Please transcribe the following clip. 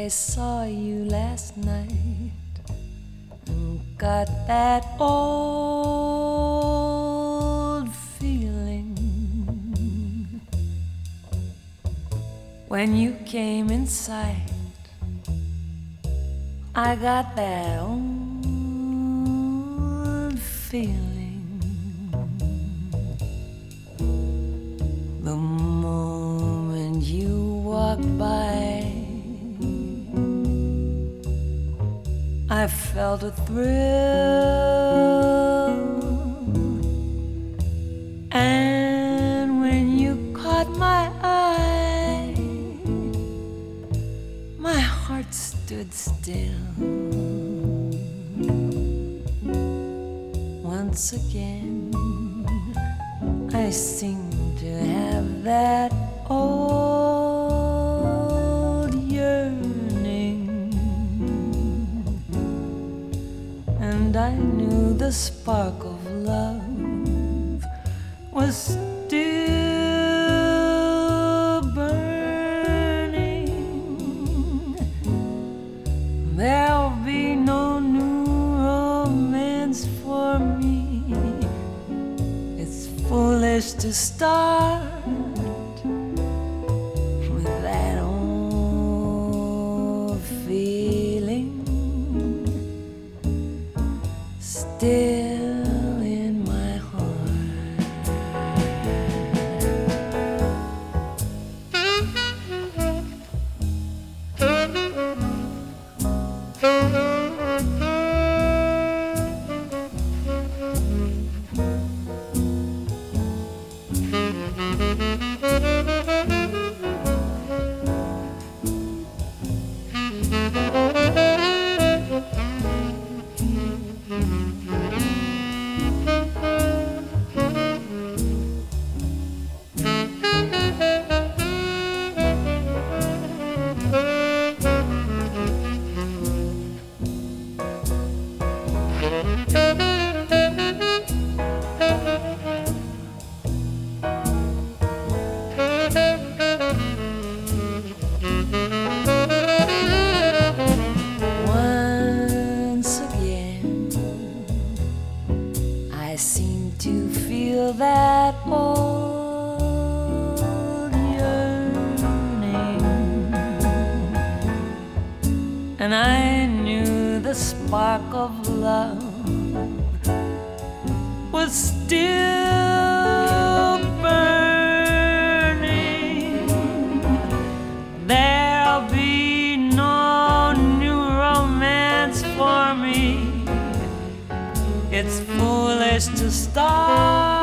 I saw you last night and got that old feeling when you came in sight. I got that old feeling the moment you walked by. I felt a thrill, and when you caught my eye, my heart stood still. Once again, I seemed to have that old yearning, and I knew the spark of love was still burning. There'll be no new romance for me. It's foolish to start with that old feeling still in my Once again, I seem to feel that old yearning, and I knew the spark of love was still burning. There'll be no new romance for me. It's foolish to start